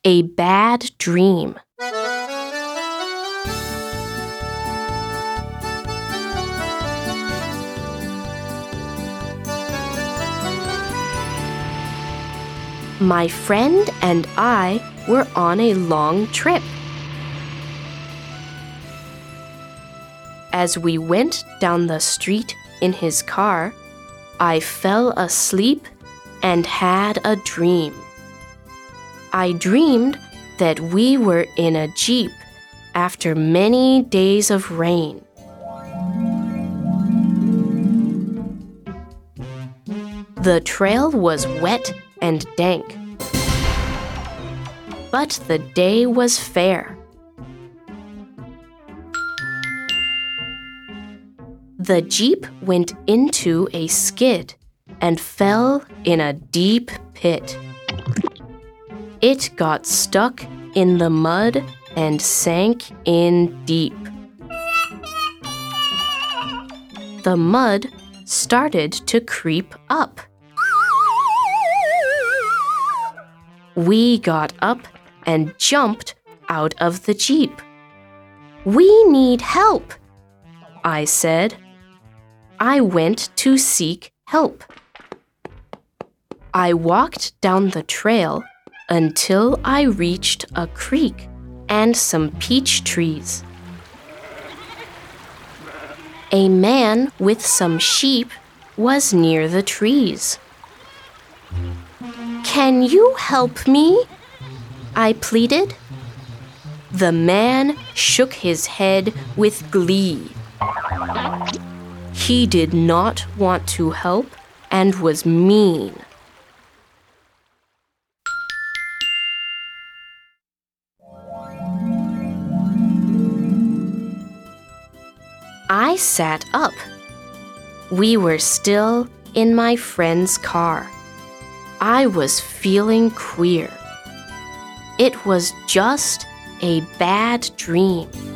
A bad dream. My friend and I were on a long trip. As we went down the street in his car, I fell asleep and had a dream. I dreamed that we were in a Jeep after many days of rain. The trail was wet and dank, but the day was fair. The Jeep went into a skid and fell in a deep pit. It got stuck in the mud and sank in deep. The mud started to creep up. We got up and jumped out of the Jeep. "We need help," I said. I went to seek help. I walked down the trail until I reached a creek and some peach trees. A man with some sheep was near the trees. "Can you help me?" I pleaded. The man shook his head with glee. He did not want to help and was mean. I sat up. We were still in my friend's car. I was feeling queer. It was just a bad dream.